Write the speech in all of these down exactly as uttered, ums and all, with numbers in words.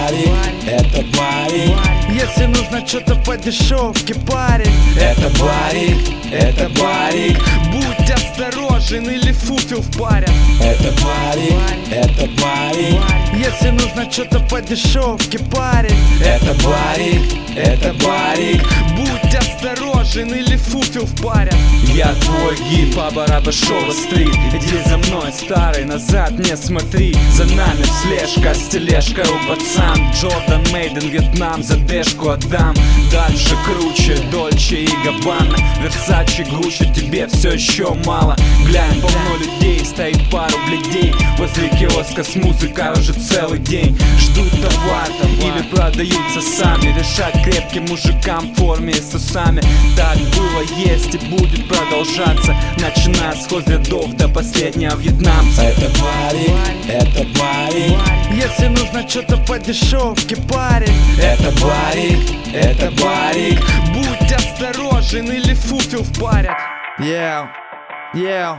барик, это барик. Если нужно что-то по дешевке, парень, это барик, это барик. Будь осторожен или фуфел в паре. Это барик, это барик. Если нужно что-то по дешевке, парень, это барик, это барик. Будь осторожен или фуфел в паре. Я твой гид по Барабашова-стрит. Иди за мной, старый, назад не смотри. За нами слежка с тележкой у пацан. Джордан, Мейден, Вьетнам, задержку отдам. Дальше круче, Дольче и Габбана. Версачи, Гуччи, тебе все еще мало. Глянь, полно людей, стоит пару бледей возле киоска с музыкой уже целый день. Ждут товар или продаются сами. Решать крепким мужикам в форме и с усами. Так было, есть и будет продолжаться, начиная с хозрядов до последнего вьетнамца. Это барик, это барик. Если нужно что-то по дешевке, парень, это барик, это барик. Будь осторожен или фуфел в паре. Yeah, yeah.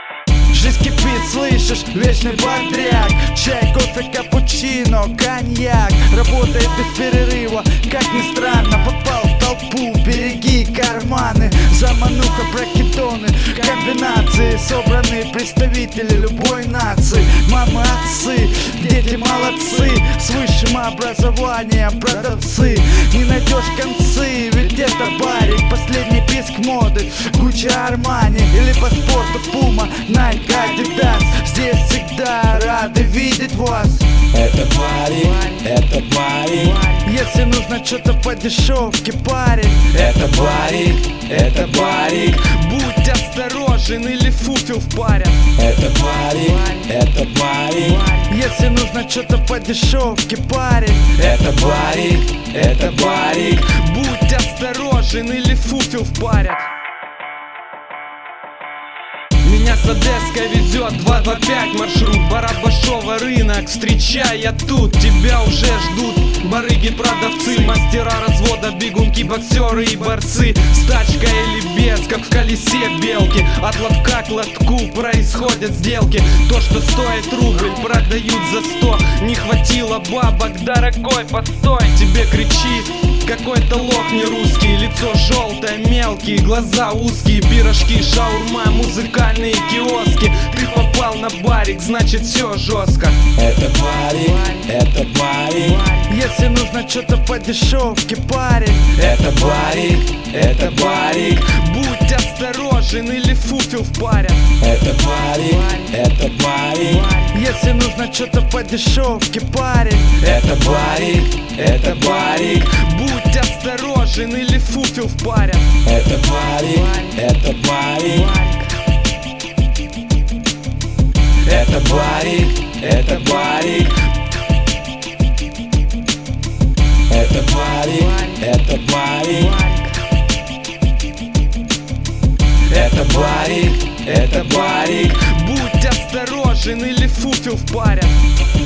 Жизнь кипит, слышишь, вечный бодряк. Чай, кофе, капучино, коньяк. Работает без перерыва, как ни странно. Попал в толпу, береги карманы. Замануха, бракетоны, комбинации. Собраны представители любой нации. Мамы, отцы, дети молодцы. С высшим образованием продавцы. Не найдешь концы, ведь это барик. Последний писк моды, Гуччи, Армани. Или по спорту Пума, Найк, Адидас. Здесь всегда рады видеть вас. Это барик, это барик. Если нужно что-то по дешевке, парень, это барик, это барик. Будь осторожен или фуфел в паре. Это барик, это барик. Если нужно что-то по дешевке, парень, это барик, это барик. Будь осторожен или фуфел в паре. Меня с Одесской везет два два пять маршрут. Барабашова рынок, встречай, я тут. Тебя уже ждут барыги-продавцы, мастера развода, бегунки, боксеры и борцы. С тачкой или без, как в колесе белки. От лотка к лотку происходят сделки. То, что стоит рубль, продают за сто. Не хватило бабок, дорогой, постой. Тебе кричит какой-то лох не русский. Лицо желтое, мелкие, глаза узкие. Пирожки, шаурма, музыкальные киоски. Ты попал на барик, значит все жестко. Это барик, это барик. Если нужно что-то по дешевке, парень, это барик, это барик. Будь осторожен или фуфел в паре. Это барик, это барик. Если нужно что-то по дешевке, парень, это барик, это барик. Будь осторожен или фуфел в паре. Это барик, это барик. Это барик, это барик. Это барик, это барик. Это барик, это барик. Будь осторожен или фуфел в паре.